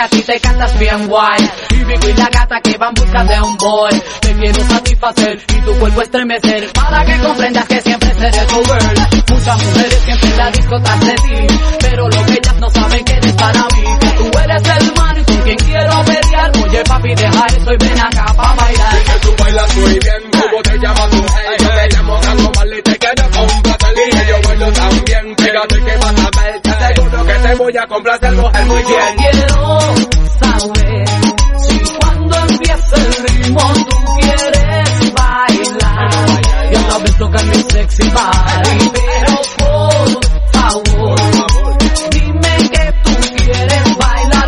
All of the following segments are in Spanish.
que a ti te cantas bien guay. Y Vico y la gata que van en busca de un boy. Te quiero satisfacer y tu cuerpo estremecer, para que comprendas que siempre seré tu girl. Muchas mujeres siempre en la disco tras de ti, pero lo que ellas no saben que eres para mí, que tú eres el man con quien quiero pelear. Oye papi, deja eso y ven acá pa' bailar. Y que tú bailas muy bien, ¿cómo te llamas tú? Yo te llamo Rango Marley y te quiero complacer. Y que yo bailo también, fíjate que vas a ver. Seguro que te voy a complacer, mujer, muy bien. Quiero saber si cuando empieza el ritmo tú quieres bailar. Y a la vez tocar mi sexy body, pero por favor, dime que tú quieres bailar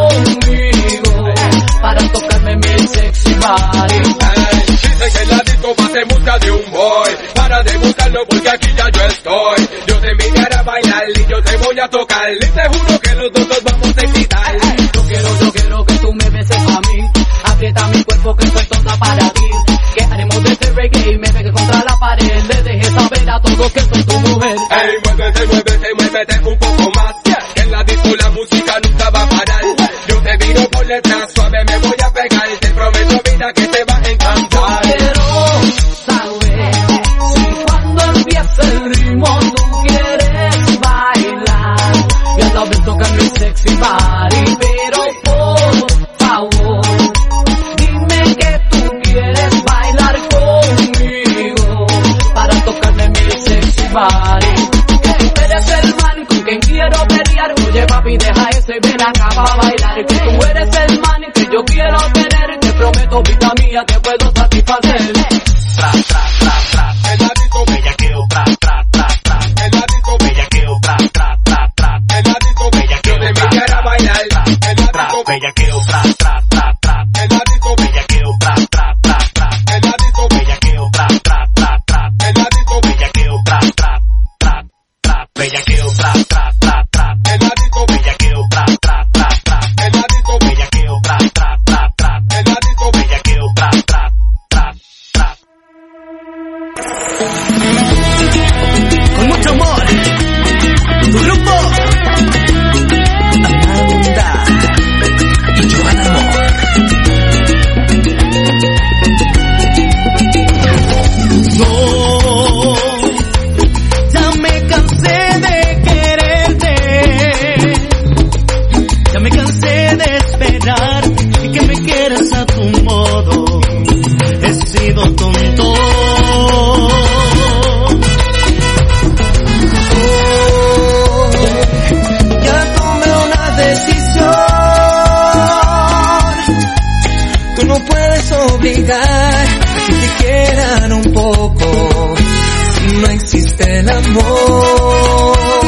conmigo para tocarme mi sexy body. Dice que la disco va a ser música de un boy, para degustarlo porque aquí ya yo estoy. Yo te invitaré a bailar y yo te voy a tocar, y te juro que los dos nos vamos a excitar. Yo quiero que tú me beses a mí, aprieta mi cuerpo que soy toda para ti. Que haremos de este reggae y me pegue contra la pared, le dejes saber a todos que soy tu mujer. Ey, muévete, muévete, muévete un poco más, que en la disco la música nunca va a parar. Yo te miro por detrás, suave me voy a pegar, te prometo vida que te va a encantar. Quiero saber si cuando empieza el ritmo tú quieres bailar y a la vez tocar mi sexy body, pero por favor, dime que tú quieres bailar conmigo para tocarme mi sexy body. Que tú eres el man con quien quiero pelear. Oye papi, deja eso y ven acá pa' bailar. Que tú eres el man que yo quiero tener. Te prometo vida mía que puedo satisfacer. Tra, tra, tra, tra. En la disco bellaqueo, tra, tra, tra, tra. En la disco bellaqueo, tra, tra, tra, tra. En la disco bellaqueo, yo te tra, invitaré a bailar. En la tra, disco bellaqueo, tra, tra, tra, tra. En la disco bellaqueo, tra, tra, tra, tra. En la disco bellaqueo, tra, tra, tra, tra. En la disco bellaqueo, tra, tra, tra, tra. Bellaqueo, tra, tra, tra, tra. En la disco bellaqueo, tra, tra, tra, tra. En la disco bellaqueo, tra, tra, tra, tra. En la disco bellaqueo, tra, tra, tra, tra. Con mucho amor, tu grupo Amanda y Joan Amor. No, ya me cansé de quererte, ya me cansé de esperar y que me quieras a tu modo. He sido tonto. Tú no puedes obligar a que te quieran un poco, no existe el amor.